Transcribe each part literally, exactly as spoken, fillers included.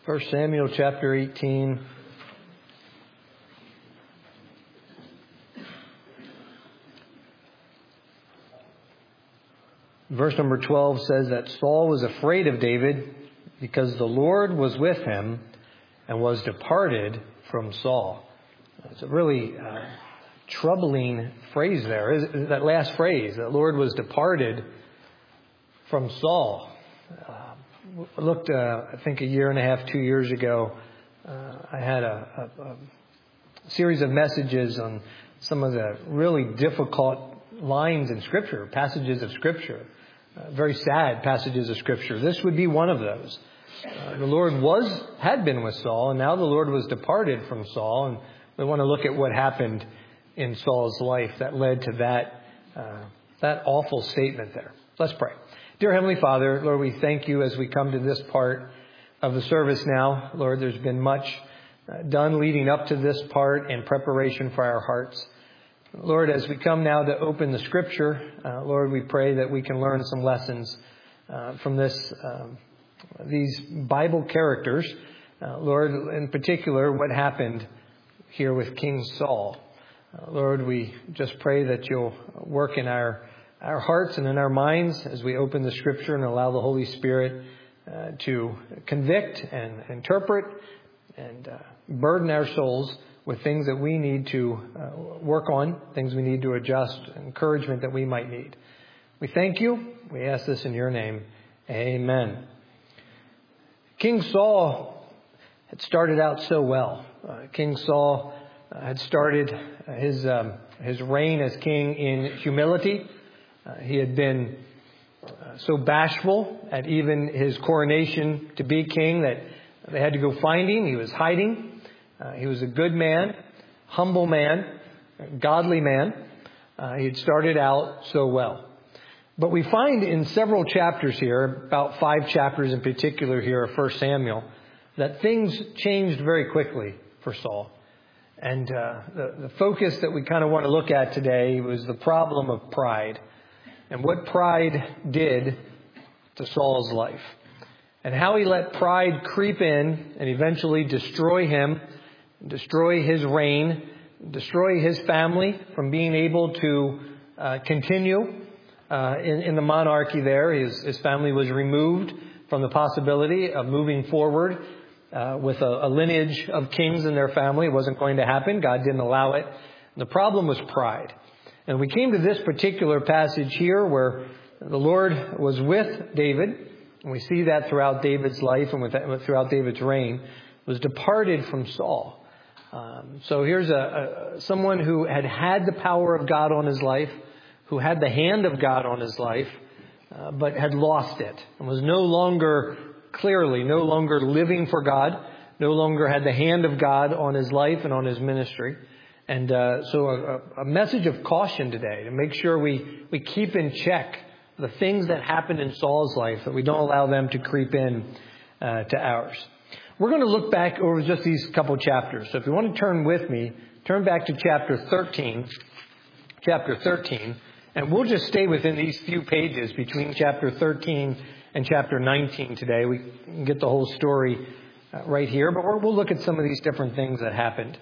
First Samuel chapter eighteen. Verse number twelve says that Saul was afraid of David because the Lord was with him and was departed from Saul. It's a really uh, troubling phrase there. Is that last phrase, the Lord was departed from Saul. Uh, I looked, uh, I think a year and a half, two years ago, uh, I had a, a, a series of messages on some of the really difficult lines in Scripture, passages of Scripture, uh, very sad passages of Scripture. This would be one of those. Uh, the Lord was, had been with Saul, and now the Lord was departed from Saul, and we want to look at what happened in Saul's life that led to that, uh, that awful statement there. Let's pray. Dear Heavenly Father, Lord, we thank you as we come to this part of the service now. Lord, there's been much uh, done leading up to this part in preparation for our hearts. Lord, as we come now to open the Scripture, uh, Lord, we pray that we can learn some lessons uh, from this, um, these Bible characters. Uh, Lord, in particular, what happened here with King Saul. Uh, Lord, we just pray that you'll work in our our hearts and in our minds as we open the Scripture and allow the Holy Spirit uh, to convict and interpret and uh, burden our souls with things that we need to uh, work on, things we need to adjust, encouragement that we might need. We thank you. We ask this in your name. Amen. King Saul had started out so well. Uh, King Saul uh, had started his um, his reign as king in humility. Uh, he had been uh, so bashful at even his coronation to be king that they had to go find him. He was hiding. Uh, he was a good man, humble man, godly man. Uh, he had started out so well. But we find in several chapters here, about five chapters in particular here of First Samuel, that things changed very quickly for Saul. And uh, the, the focus that we kind of want to look at today was the problem of pride. And what pride did to Saul's life. And how he let pride creep in and eventually destroy him, destroy his reign, destroy his family from being able to uh, continue uh, in, in the monarchy there. His, his family was removed from the possibility of moving forward uh, with a, a lineage of kings in their family. It wasn't going to happen. God didn't allow it. And the problem was pride. And we came to this particular passage here where the Lord was with David. And we see that throughout David's life and with that, throughout David's reign, was departed from Saul. Um, so here's a, a someone who had had the power of God on his life, who had the hand of God on his life, uh, but had lost it and was no longer clearly, no longer living for God, no longer had the hand of God on his life and on his ministry. And uh, so a, a message of caution today to make sure we, we keep in check the things that happened in Saul's life, that we don't allow them to creep in uh, to ours. We're going to look back over just these couple chapters. So if you want to turn with me, turn back to chapter thirteen, chapter thirteen, and we'll just stay within these few pages between chapter thirteen and chapter nineteen today. We can get the whole story uh, right here, but we'll look at some of these different things that happened.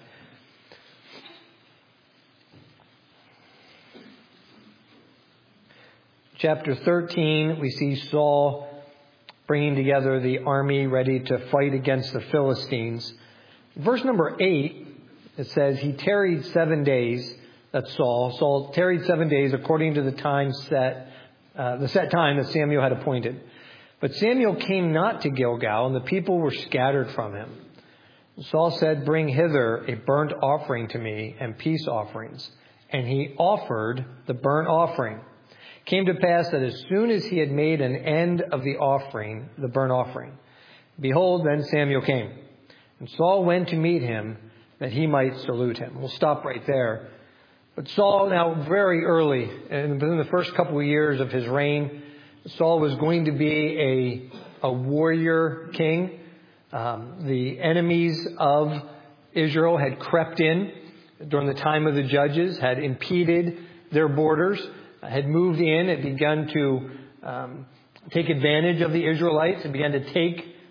Chapter thirteen, we see Saul bringing together the army ready to fight against the Philistines. Verse number eight, it says, he tarried seven days, that's Saul. Saul tarried seven days according to the time set, uh, the set time that Samuel had appointed. But Samuel came not to Gilgal, and the people were scattered from him. Saul said, bring hither a burnt offering to me and peace offerings. And he offered the burnt offering. Came to pass that as soon as he had made an end of the offering, the burnt offering, behold, then Samuel came. And Saul went to meet him that he might salute him. We'll stop right there. But Saul, now very early, and within the first couple of years of his reign, Saul was going to be a, a warrior king. Um, the enemies of Israel had crept in during the time of the judges, had impeded their borders, had moved in, had begun to um, take advantage of the Israelites and began to take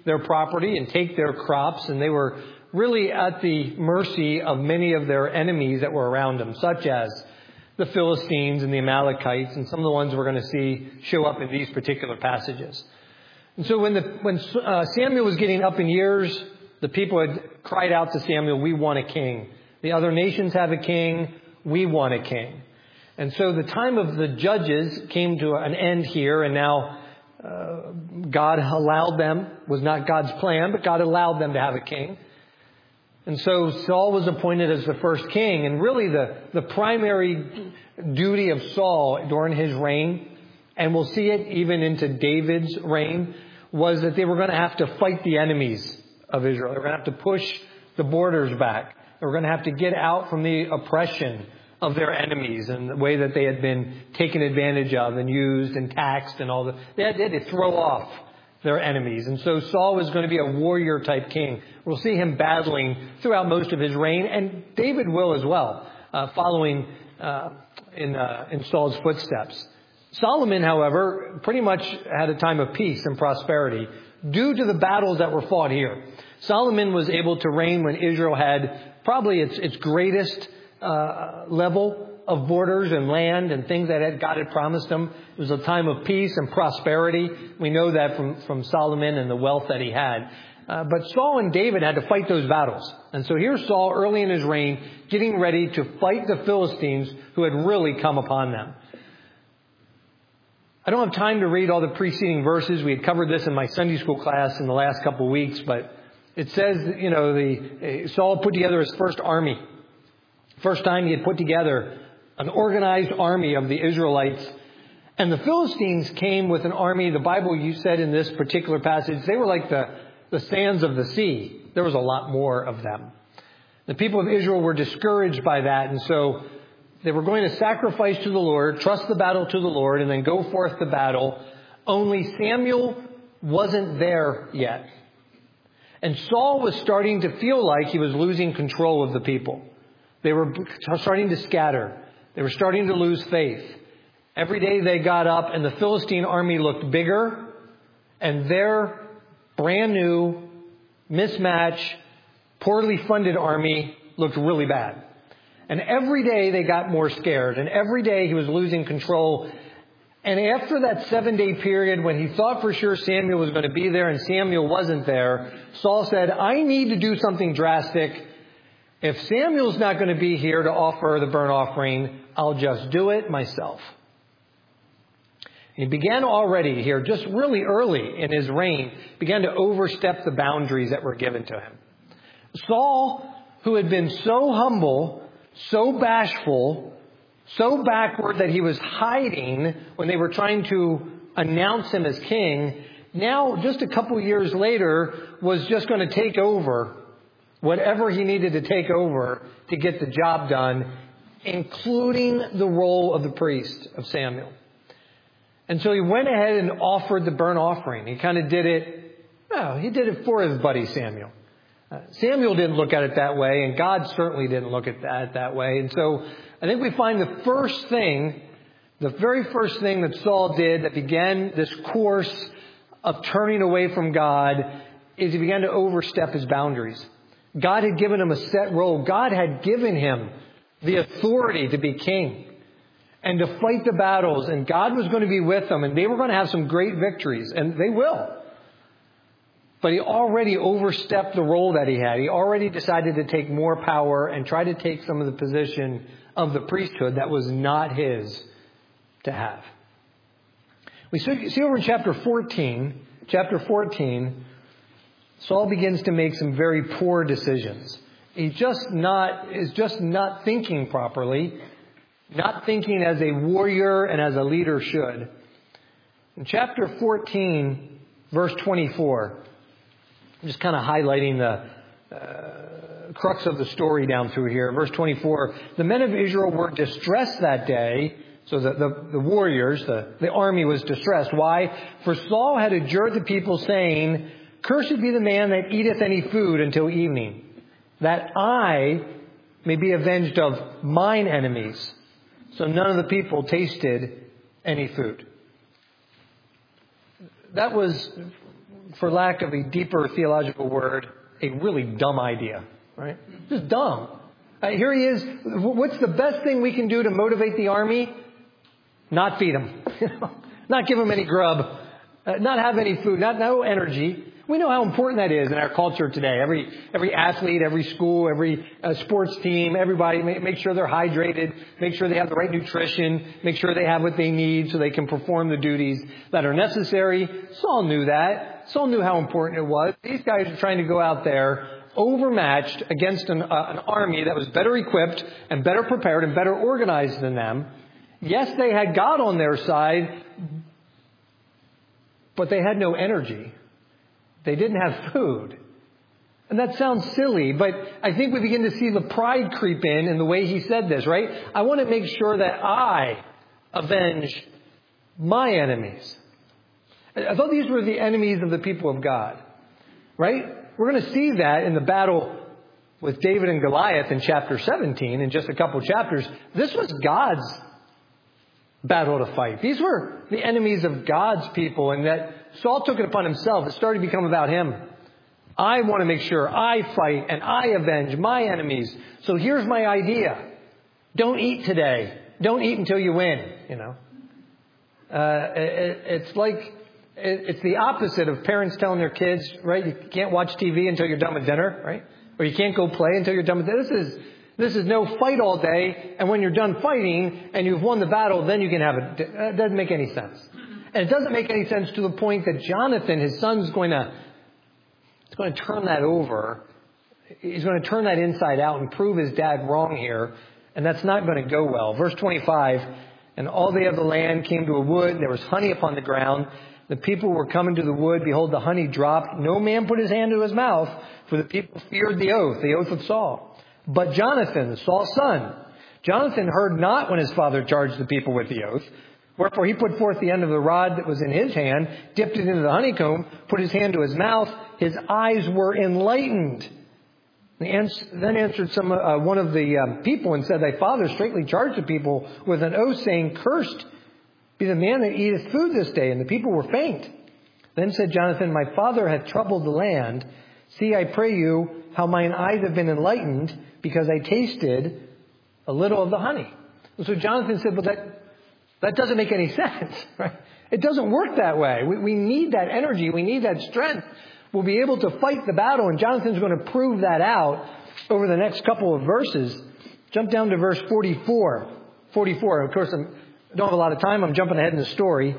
their property and take their crops, and they were really at the mercy of many of their enemies that were around them, such as the Philistines and the Amalekites, and some of the ones we're going to see show up in these particular passages. And so when the when uh, Samuel was getting up in years, the people had cried out to Samuel, "We want a king. The other nations have a king. We want a king." And so the time of the judges came to an end here, and now uh, God allowed them, was not God's plan, but God allowed them to have a king. And so Saul was appointed as the first king, and really the, the primary duty of Saul during his reign, and we'll see it even into David's reign, was that they were going to have to fight the enemies of Israel. They were going to have to push the borders back. They were going to have to get out from the oppression of their enemies and the way that they had been taken advantage of and used and taxed and all that. They had, they had to throw off their enemies. And so Saul was going to be a warrior type king. We'll see him battling throughout most of his reign, and David will as well, uh, following uh, in, uh, in Saul's footsteps. Solomon, however, pretty much had a time of peace and prosperity due to the battles that were fought here. Solomon was able to reign when Israel had probably its, its greatest uh, level of borders and land and things that God had promised them. It was a time of peace and prosperity. We know that from, from Solomon and the wealth that he had. Uh, but Saul and David had to fight those battles. And so here's Saul early in his reign getting ready to fight the Philistines who had really come upon them. I don't have time to read all the preceding verses. We had covered this in my Sunday school class in the last couple of weeks, but it says, you know, the uh, Saul put together his first army. First time he had put together an organized army of the Israelites. And the Philistines came with an army. The Bible, you said in this particular passage, they were like the, the sands of the sea. There was a lot more of them. The people of Israel were discouraged by that, and so they were going to sacrifice to the Lord, trust the battle to the Lord, and then go forth to battle. Only Samuel wasn't there yet. And Saul was starting to feel like he was losing control of the people. They were starting to scatter. They were starting to lose faith. Every day they got up and the Philistine army looked bigger, and their brand new, mismatched, poorly funded army looked really bad. And every day they got more scared, and every day he was losing control. And after that seven-day period when he thought for sure Samuel was going to be there and Samuel wasn't there, Saul said, "I need to do something drastic. If Samuel's not going to be here to offer the burnt offering, I'll just do it myself." He began already here, just really early in his reign, began to overstep the boundaries that were given to him. Saul, who had been so humble, so bashful, so backward that he was hiding when they were trying to announce him as king, now, just a couple years later, was just going to take over whatever he needed to take over to get the job done, including the role of the priest of Samuel. And so he went ahead and offered the burnt offering. He kind of did it, well, he did it for his buddy Samuel. Uh, Samuel didn't look at it that way, and God certainly didn't look at that that way. And so I think we find the first thing, the very first thing that Saul did that began this course of turning away from God is he began to overstep his boundaries. God had given him a set role. God had given him the authority to be king and to fight the battles. And God was going to be with them. And they were going to have some great victories. And they will. But he already overstepped the role that he had. He already decided to take more power and try to take some of the position of the priesthood that was not his to have. We see over in chapter fourteen, chapter fourteen, Saul begins to make some very poor decisions. He just not is just not thinking properly, not thinking as a warrior and as a leader should. In chapter fourteen, verse twenty-four, I'm just kind of highlighting the uh, crux of the story down through here. Verse twenty-four, the men of Israel were distressed that day. So the, the, the warriors, the, the army was distressed. Why? For Saul had adjured the people, saying, "Cursed be the man that eateth any food until evening, that I may be avenged of mine enemies." So none of the people tasted any food. That was for lack of a deeper theological word, a really dumb idea, right? Just dumb. Uh, here he is. What's the best thing we can do to motivate the army? Not feed them. Not give them any grub. Uh, not have any food. Not no energy. We know how important that is in our culture today. Every every athlete, every school, every uh, sports team, everybody make, make sure they're hydrated, make sure they have the right nutrition, make sure they have what they need so they can perform the duties that are necessary. Saul knew that. Saul knew how important it was. These guys are trying to go out there overmatched against an, uh, an army that was better equipped and better prepared and better organized than them. Yes, they had God on their side, but they had no energy. They didn't have food. And that sounds silly, but I think we begin to see the pride creep in in the way he said this, right? I want to make sure that I avenge my enemies. I thought these were the enemies of the people of God, right? We're going to see that in the battle with David and Goliath in chapter seventeen, in just a couple chapters. This was God's battle to fight. These were the enemies of God's people, and that Saul took it upon himself. It started to become about him. I want to make sure I fight and I avenge my enemies. So here's my idea. Don't eat today. Don't eat until you win, you know. Uh, it, it's like, it, it's the opposite of parents telling their kids, right? You can't watch T V until you're done with dinner, right? Or you can't go play until you're done with dinner. This is, This is no fight all day, and when you're done fighting and you've won the battle, then you can have it. That doesn't make any sense. And it doesn't make any sense to the point that Jonathan, his son's going to, he's going to turn that over. He's going to turn that inside out and prove his dad wrong here. And that's not going to go well. Verse twenty-five, and all they of the land came to a wood, and there was honey upon the ground. The people were coming to the wood. Behold, the honey dropped. No man put his hand to his mouth, for the people feared the oath, the oath of Saul. But Jonathan, Saul's son, Jonathan heard not when his father charged the people with the oath. Wherefore he put forth the end of the rod that was in his hand, dipped it into the honeycomb, put his hand to his mouth. His eyes were enlightened. Then answered some uh, one of the um, people and said, Thy father straightly charged the people with an oath, saying, Cursed be the man that eateth food this day. And the people were faint. Then said Jonathan, My father hath troubled the land. See, I pray you, how mine eyes have been enlightened, because I tasted a little of the honey. And so Jonathan said, but that, that doesn't make any sense, right? It doesn't work that way. We, we need that energy. We need that strength. We'll be able to fight the battle, and Jonathan's going to prove that out over the next couple of verses. Jump down to verse forty-four. forty-four. Of course, I'm, I don't have a lot of time. I'm jumping ahead in the story.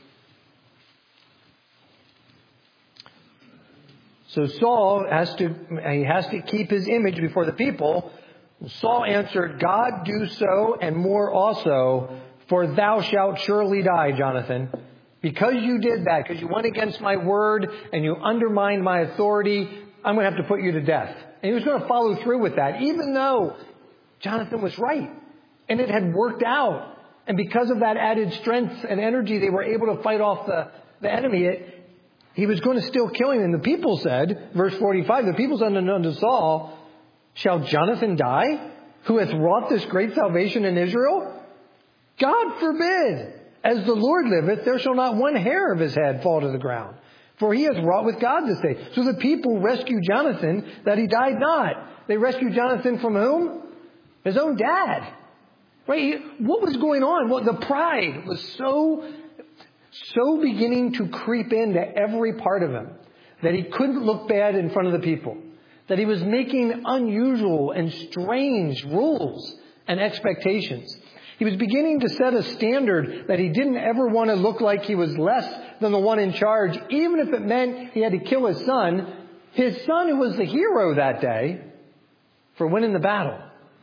So Saul has to, he has to keep his image before the people. Saul answered, God do so and more also, for thou shalt surely die, Jonathan. Because you did that, because you went against my word and you undermined my authority, I'm going to have to put you to death. And he was going to follow through with that, even though Jonathan was right. And it had worked out. And because of that added strength and energy, they were able to fight off the, the enemy. It, He was going to still kill him. And the people said, verse forty-five, the people said unto Saul, Shall Jonathan die, who hath wrought this great salvation in Israel? God forbid. As the Lord liveth, there shall not one hair of his head fall to the ground. For he hath wrought with God this day. So the people rescued Jonathan, that he died not. They rescued Jonathan from whom? His own dad. Right? What was going on? Well, the pride was so... so beginning to creep into every part of him that he couldn't look bad in front of the people, that he was making unusual and strange rules and expectations. He was beginning to set a standard that he didn't ever want to look like he was less than the one in charge, even if it meant he had to kill his son, his son who was the hero that day for winning the battle.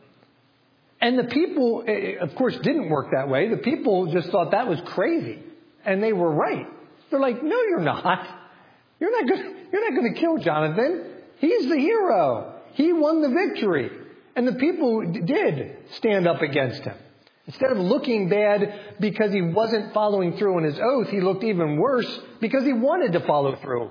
And the people, of course, didn't work that way. The people just thought that was crazy. And they were right. They're like, no, you're not. You're not going you're not going to kill Jonathan. He's the hero. He won the victory. And the people did stand up against him. Instead of looking bad because he wasn't following through on his oath, he looked even worse because he wanted to follow through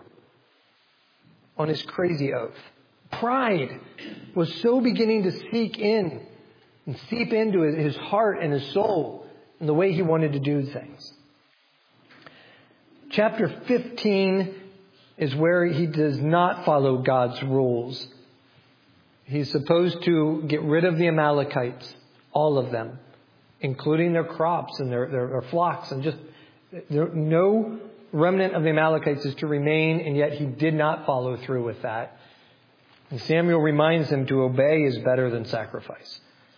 on his crazy oath. Pride was so beginning to seek in and seep into his heart and his soul and the way he wanted to do things. Chapter fifteen is where he does not follow God's rules. He's supposed to get rid of the Amalekites, all of them, including their crops and their, their, their flocks. And just there, no remnant of the Amalekites is to remain, and yet he did not follow through with that. And Samuel reminds him to obey is better than sacrifice.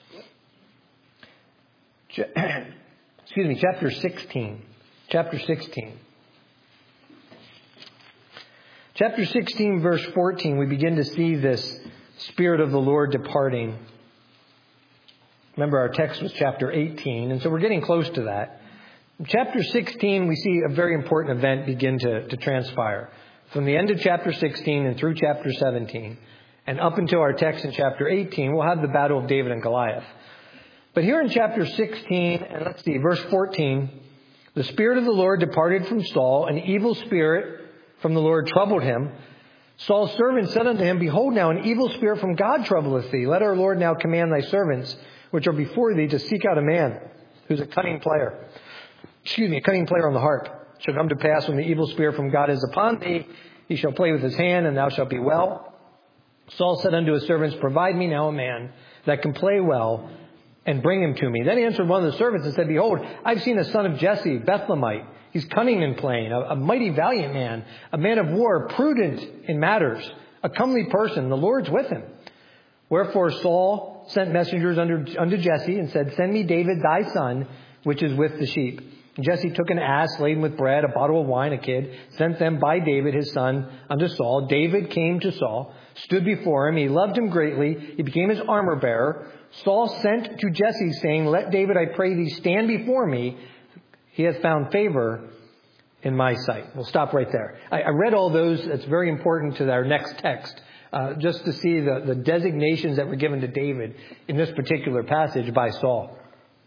Excuse me, chapter sixteen. Chapter sixteen. Chapter sixteen, verse fourteen, we begin to see this Spirit of the Lord departing. Remember, our text was chapter eighteen, and so we're getting close to that. In chapter sixteen, we see a very important event begin to, to transpire. From the end of chapter sixteen and through chapter seventeen, and up until our text in chapter eighteen, we'll have the battle of David and Goliath. But here in chapter sixteen, and let's see, verse fourteen, the Spirit of the Lord departed from Saul, an evil spirit from the Lord troubled him. Saul's servant said unto him, Behold now, an evil spirit from God troubleth thee. Let our Lord now command thy servants, which are before thee, to seek out a man who's a cunning player. Excuse me, a cunning player on the harp. It shall come to pass when the evil spirit from God is upon thee, he shall play with his hand, and thou shalt be well. Saul said unto his servants, Provide me now a man that can play well, and bring him to me. Then answered one of the servants and said, Behold, I've seen a son of Jesse, Bethlehemite. He's cunning in playing, a, a mighty valiant man, a man of war, prudent in matters, a comely person. The Lord's with him. Wherefore Saul sent messengers unto, unto Jesse and said, Send me David thy son, which is with the sheep. And Jesse took an ass laden with bread, a bottle of wine, a kid, sent them by David his son unto Saul. David came to Saul, stood before him. He loved him greatly. He became his armor bearer. Saul sent to Jesse, saying, Let David, I pray thee, stand before me. He hath found favor in my sight. We'll stop right there. I, I read all those. It's very important to our next text, uh, just to see the, the designations that were given to David in this particular passage by Saul.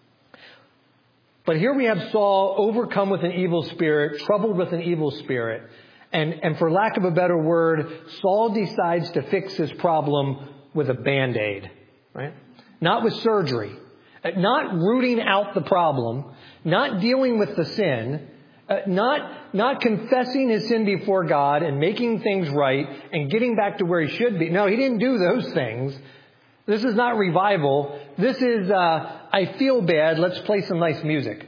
But here we have Saul overcome with an evil spirit, troubled with an evil spirit. And, and for lack of a better word, Saul decides to fix his problem with a Band-Aid, right? Not with surgery, not rooting out the problem, not dealing with the sin, uh, not, not confessing his sin before God and making things right and getting back to where he should be. No, he didn't do those things. This is not revival. This is, uh, I feel bad. Let's play some nice music.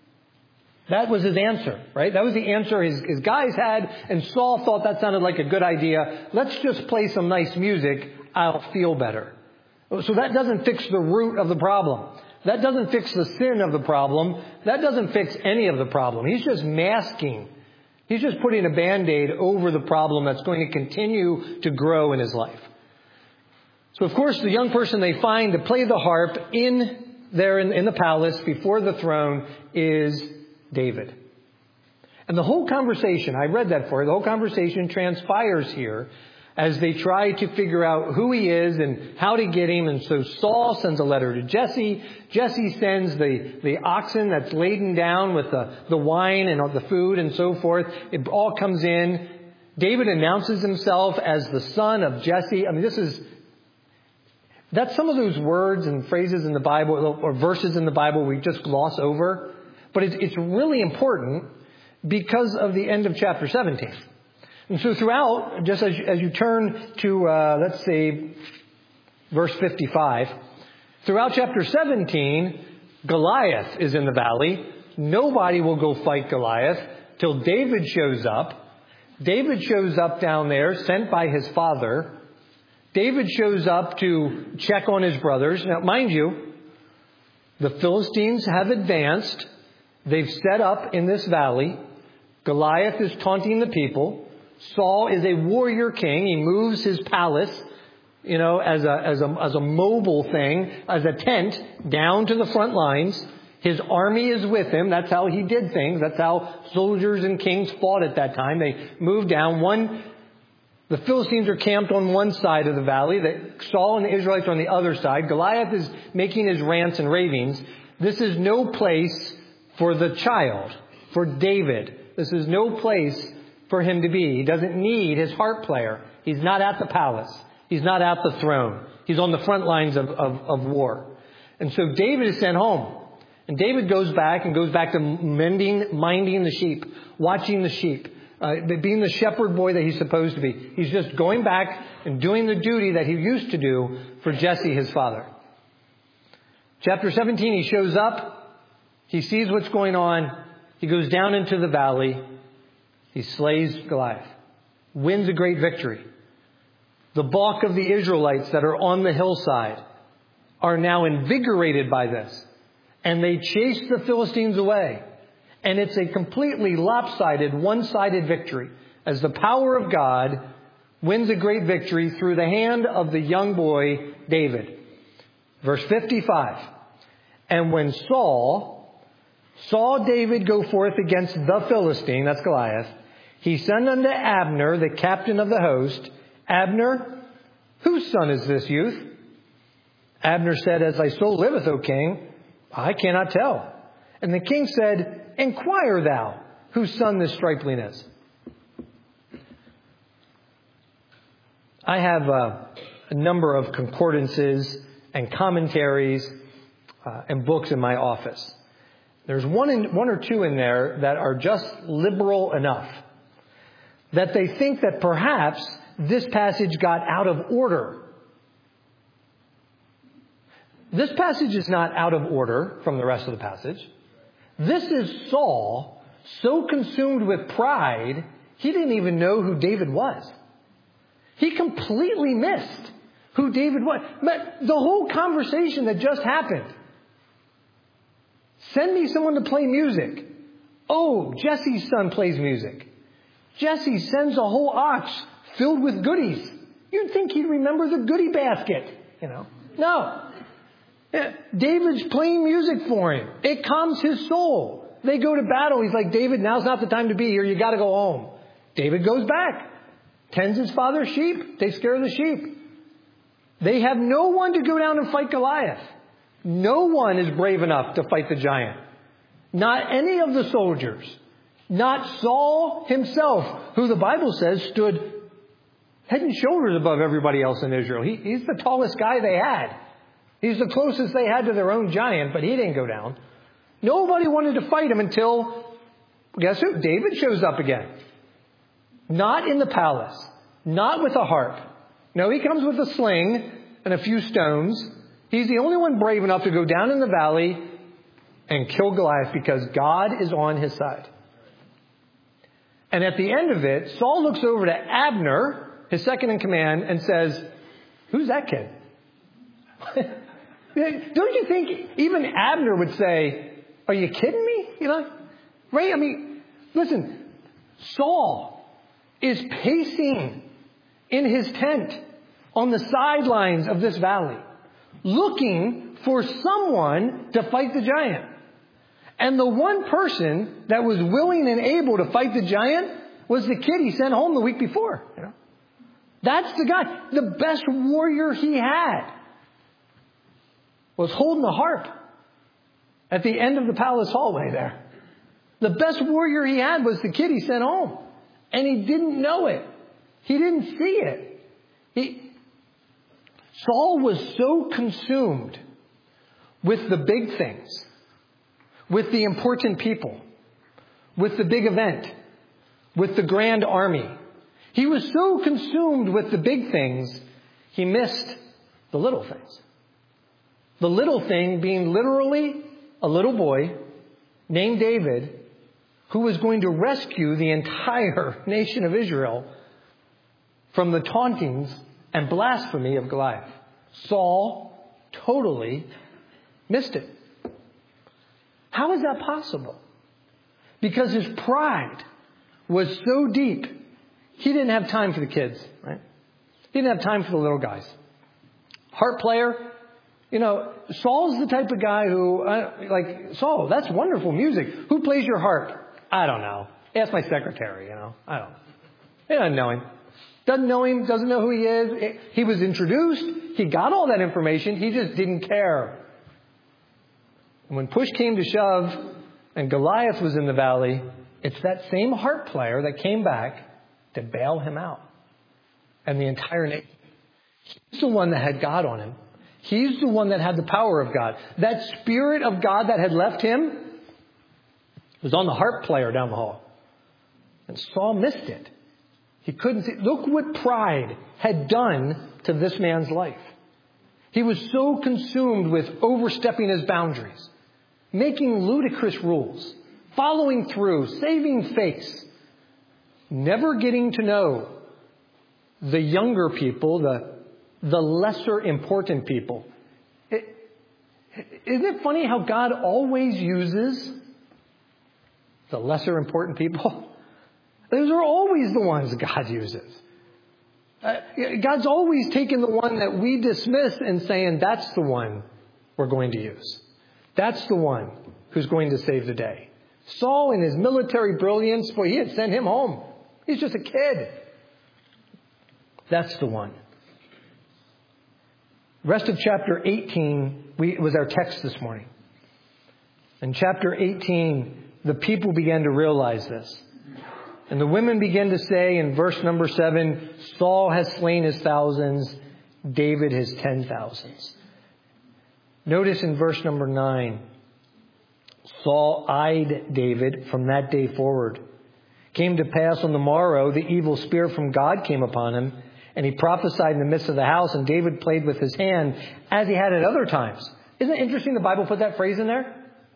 That was his answer, right? That was the answer his, his guys had. And Saul thought that sounded like a good idea. Let's just play some nice music. I'll feel better. So that doesn't fix the root of the problem. That doesn't fix the sin of the problem. That doesn't fix any of the problem. He's just masking. He's just putting a Band-Aid over the problem that's going to continue to grow in his life. So, of course, the young person they find to play the harp in there in, in the palace before the throne is David. And the whole conversation, I read that for you, the whole conversation transpires here as they try to figure out who he is and how to get him. And so Saul sends a letter to Jesse. Jesse sends the, the oxen that's laden down with the, the wine and the food and so forth. It all comes in. David announces himself as the son of Jesse. I mean, this is, that's some of those words and phrases in the Bible or verses in the Bible we just gloss over. But it's, it's really important because of the end of chapter seventeen. And so throughout, just as you, as you turn to, uh, let's say, verse fifty-five, throughout chapter seventeen, Goliath is in the valley. Nobody will go fight Goliath till David shows up. David shows up down there, sent by his father. David shows up to check on his brothers. Now, mind you, the Philistines have advanced. They've set up in this valley. Goliath is taunting the people. Saul is a warrior king. He moves his palace, you know, as a, as a, as a mobile thing, as a tent down to the front lines. His army is with him. That's how he did things. That's how soldiers and kings fought at that time. They moved down. One, the Philistines are camped on one side of the valley. The, Saul and the Israelites are on the other side. Goliath is making his rants and ravings. This is no place for the child, for David. This is no place for him to be. He doesn't need his harp player. He's not at the palace. He's not at the throne. He's on the front lines of, of, of war. And so David is sent home. And David goes back and goes back to mending, minding the sheep, watching the sheep, uh, being the shepherd boy that he's supposed to be. He's just going back and doing the duty that he used to do for Jesse, his father. Chapter seventeen, he shows up. He sees what's going on. He goes down into the valley. He slays Goliath. Wins a great victory. The bulk of the Israelites that are on the hillside are now invigorated by this. And they chase the Philistines away. And it's a completely lopsided, one-sided victory as the power of God wins a great victory through the hand of the young boy David. Verse fifty-five. And when Saul saw David go forth against the Philistine, that's Goliath, he sent unto Abner, the captain of the host, Abner, whose son is this youth? Abner said, As thy soul liveth, O king, I cannot tell. And the king said, Inquire thou, whose son this stripling is. I have a, a number of concordances and commentaries uh, and books in my office. There's one, in, one or two in there that are just liberal enough that they think that perhaps this passage got out of order. This passage is not out of order from the rest of the passage. This is Saul so consumed with pride, he didn't even know who David was. He completely missed who David was. But the whole conversation that just happened. Send me someone to play music. Oh, Jesse's son plays music. Jesse sends a whole ox filled with goodies. You'd think he'd remember the goodie basket, you know. No. Yeah. David's playing music for him. It calms his soul. They go to battle. He's like, David, now's not the time to be here. You got to go home. David goes back. Tends his father's sheep. Takes care of the sheep. They have no one to go down and fight Goliath. No one is brave enough to fight the giant. Not any of the soldiers. Not Saul himself, who the Bible says stood head and shoulders above everybody else in Israel. He, he's the tallest guy they had. He's the closest they had to their own giant, but he didn't go down. Nobody wanted to fight him until, guess who? David shows up again. Not in the palace. Not with a harp. No, he comes with a sling and a few stones. He's the only one brave enough to go down in the valley and kill Goliath because God is on his side. And at the end of it, Saul looks over to Abner, his second in command, and says, Who's that kid? Don't you think even Abner would say, Are you kidding me? You know, right? I mean, listen, Saul is pacing in his tent on the sidelines of this valley, looking for someone to fight the giant. And the one person that was willing and able to fight the giant was the kid he sent home the week before. You know, that's the guy. The best warrior he had was holding the harp at the end of the palace hallway there. The best warrior he had was the kid he sent home. And he didn't know it. He didn't see it. He, Saul was so consumed with the big things, with the important people, with the big event, with the grand army. He was so consumed with the big things, he missed the little things. The little thing being literally a little boy named David who was going to rescue the entire nation of Israel from the tauntings and blasphemy of Goliath. Saul totally missed it. How is that possible? Because his pride was so deep, he didn't have time for the kids, right? He didn't have time for the little guys. Harp player, you know, Saul's the type of guy who, uh, like, Saul, that's wonderful music. Who plays your harp? I don't know. Ask my secretary, you know. I don't know. He doesn't know him. Doesn't know him, doesn't know who he is. He was introduced. He got all that information. He just didn't care. And when push came to shove and Goliath was in the valley, it's that same harp player that came back to bail him out. And the entire nation. He's the one that had God on him. He's the one that had the power of God. That Spirit of God that had left him was on the harp player down the hall. And Saul missed it. He couldn't see. Look what pride had done to this man's life. He was so consumed with overstepping his boundaries, making ludicrous rules, following through, saving face, never getting to know the younger people, the, the lesser important people. It, isn't it funny how God always uses the lesser important people? Those are always the ones that God uses. Uh, God's always taking the one that we dismiss and saying, that's the one we're going to use. That's the one who's going to save the day. Saul, in his military brilliance, boy, he had sent him home. He's just a kid. That's the one. The rest of chapter eighteen we, was our text this morning. In chapter eighteen, the people began to realize this. And the women began to say in verse number seven, Saul has slain his thousands, David his ten thousands. Notice in verse number nine, Saul eyed David from that day forward. Came to pass on the morrow, the evil spirit from God came upon him, and he prophesied in the midst of the house, and David played with his hand as he had at other times. Isn't it interesting the Bible put that phrase in there?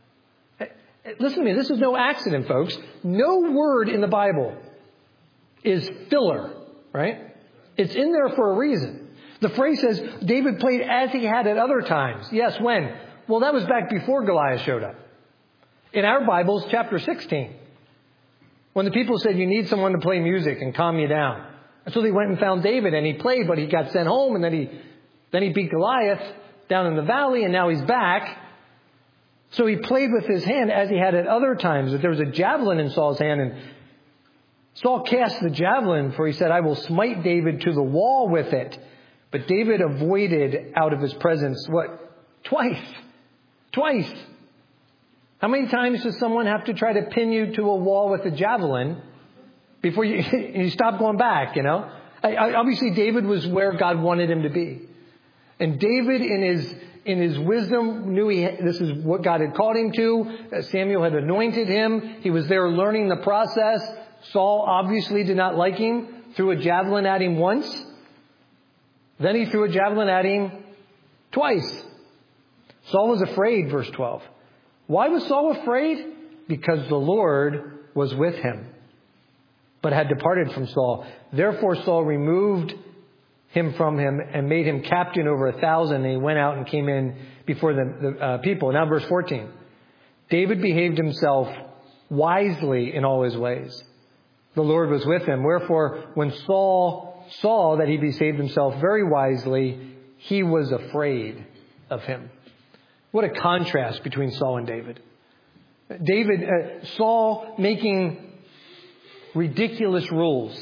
Listen to me, this is no accident, folks. No word in the Bible is filler, right? It's in there for a reason. The phrase says, David played as he had at other times. Yes, when? Well, that was back before Goliath showed up. In our Bibles, chapter sixteen. When the people said, you need someone to play music and calm you down. And so they went and found David, and he played, but he got sent home, and then he, then he beat Goliath down in the valley, and now he's back. So he played with his hand as he had at other times. That there was a javelin in Saul's hand, and Saul cast the javelin, for he said, I will smite David to the wall with it. But David avoided out of his presence, what? Twice. Twice. How many times does someone have to try to pin you to a wall with a javelin before you, you stop going back, you know? I, I, obviously, David was where God wanted him to be. And David, in his in his wisdom, knew he this is what God had called him to. Samuel had anointed him. He was there learning the process. Saul obviously did not like him. Threw a javelin at him once. Then he threw a javelin at him twice. Saul was afraid, verse twelve. Why was Saul afraid? Because the Lord was with him, but had departed from Saul. Therefore Saul removed him from him and made him captain over a thousand. And he went out and came in before the, the uh, people. Now verse fourteen. David behaved himself wisely in all his ways. The Lord was with him. Wherefore, when Saul saw that he behaved himself very wisely, he was afraid of him. What a contrast between Saul and David. David, uh, Saul making ridiculous rules,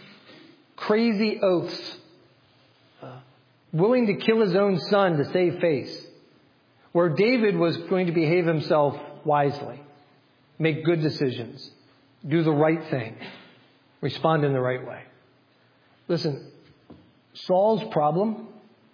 crazy oaths, uh, willing to kill his own son to save face. Where David was going to behave himself wisely, make good decisions, do the right thing, respond in the right way. Listen, Saul's problem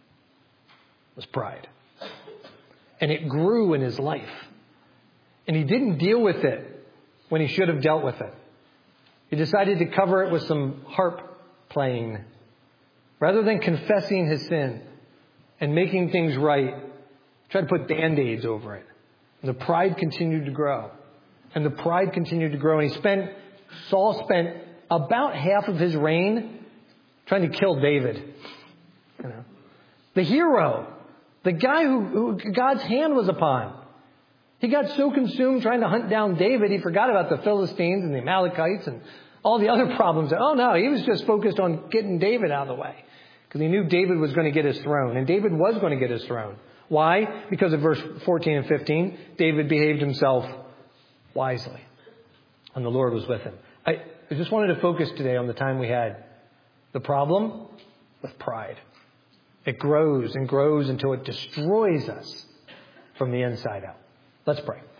was pride. And it grew in his life. And he didn't deal with it when he should have dealt with it. He decided to cover it with some harp playing. Rather than confessing his sin and making things right, tried to put Band-Aids over it. And the pride continued to grow. And the pride continued to grow. And he spent, Saul spent about half of his reign trying to kill David. You know, the hero. The guy who, who God's hand was upon. He got so consumed trying to hunt down David, he forgot about the Philistines and the Amalekites and all the other problems. Oh no, he was just focused on getting David out of the way. Because he knew David was going to get his throne. And David was going to get his throne. Why? Because of verse fourteen and fifteen. David behaved himself wisely. And the Lord was with him. I, I just wanted to focus today on the time we had. The problem with pride. It grows and grows until it destroys us from the inside out. Let's pray.